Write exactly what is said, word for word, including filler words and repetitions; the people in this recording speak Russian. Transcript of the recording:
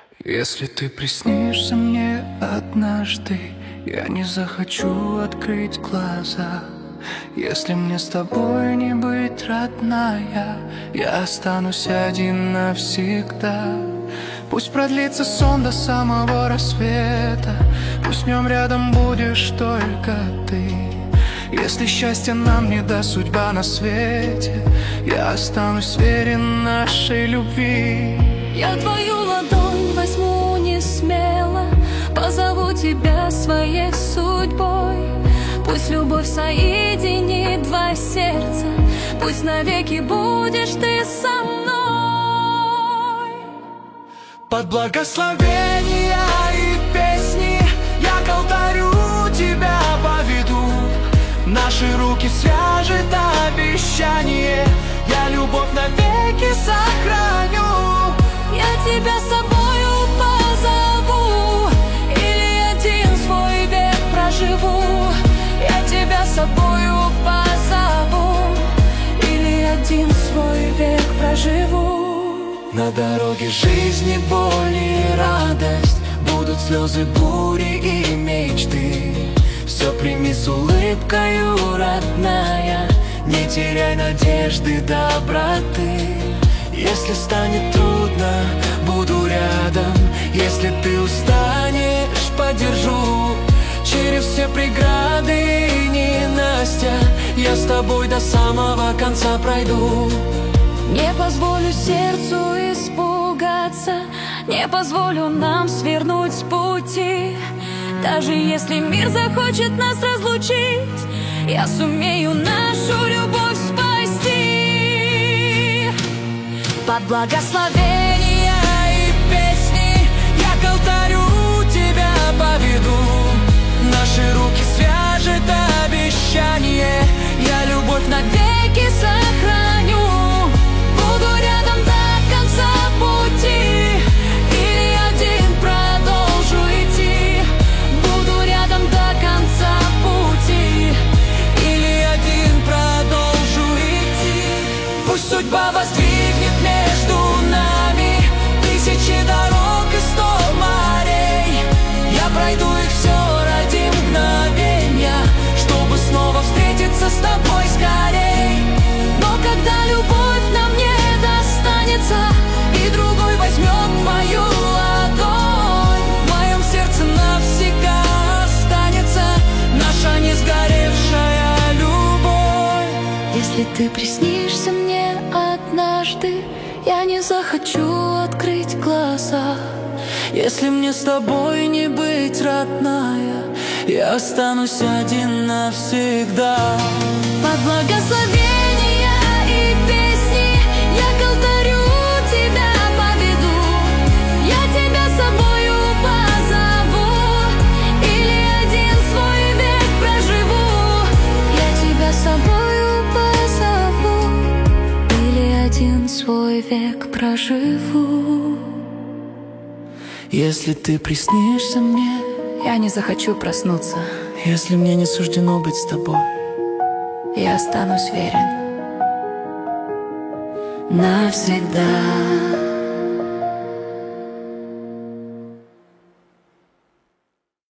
Если ты приснишься мне однажды, я не захочу открыть глаза. Если мне с тобой не быть, родная, я останусь один навсегда. Пусть продлится сон до самого рассвета, пусть в нем рядом будешь только ты. Если счастье нам не даст судьба на свете, я останусь верен нашей любви. Я твою ладонь возьму не смело, позову тебя своей судьбой. Пусть любовь соединит два сердца, пусть навеки будешь ты со мной. Под благословения и песни я к алтарю тебя поведу. Наши руки свяжет обещание, я любовь навеки сохраню. Я тебя с собою позову, или один свой век проживу. Я тебя с собою позову, или один свой век проживу. На дороге жизни боль и радость, будут слезы, бури и мечты. Все прими с улыбкою, родная, не теряй надежды, доброты. Если станет трудно, буду рядом. Если ты устанешь, поддержу. Через все преграды, ненастья, я с тобой до самого конца пройду. Не позволю сердцу испугаться, не позволю нам свернуть с пути. Даже если мир захочет нас разлучить, я сумею нашу любовь спасти. Под благословения и песни я к алтарю тебя поведу. Наши руки свяжет обещание, я любовь навеки сохраню. Буду рядом до конца пути, или один продолжу идти. Буду рядом до конца пути, или один продолжу идти. Пусть судьба воздвигнет между нами тысячи дорог и сто морей. Я пройду их все ради мгновения, чтобы снова встретиться с тобой скорей. Но когда любовь нам не достанется, и другой возьмет твою ладонь, в моем сердце навсегда останется наша не сгоревшая любовь. Если ты приснишься мне однажды, я не захочу открыть глаза. Если мне с тобой не быть, родная, я останусь один навсегда. Под благословения и песни я к алтарю тебя поведу. Я тебя с собою позову, или один свой век проживу. Я тебя с собою позову, или один свой век проживу. Если ты приснишься мне, Я не захочу проснуться, если мне не суждено быть с тобой, я останусь верен навсегда.